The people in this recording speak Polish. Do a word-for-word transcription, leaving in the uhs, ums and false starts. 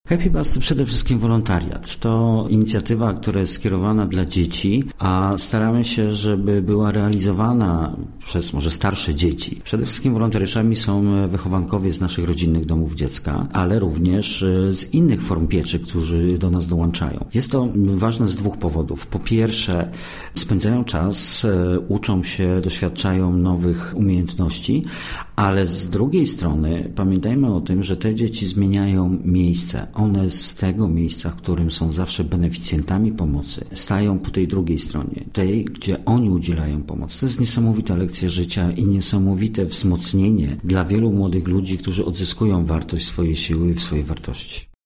Happy Bus to przede wszystkim wolontariat. To inicjatywa, która jest skierowana dla dzieci, a staramy się, żeby była realizowana przez może starsze dzieci. Przede wszystkim wolontariuszami są wychowankowie z naszych rodzinnych domów dziecka, ale również z innych form pieczy, którzy do nas dołączają. Jest to ważne z dwóch powodów. Po pierwsze, spędzają czas, uczą się, doświadczają nowych umiejętności, ale z drugiej strony pamiętajmy o tym, że te dzieci zmieniają miejsce. One z tego miejsca, w którym są zawsze beneficjentami pomocy, stają po tej drugiej stronie, tej, gdzie oni udzielają pomocy. To jest niesamowita lekcja życia i niesamowite wzmocnienie dla wielu młodych ludzi, którzy odzyskują wartość swojej siły i swojej wartości.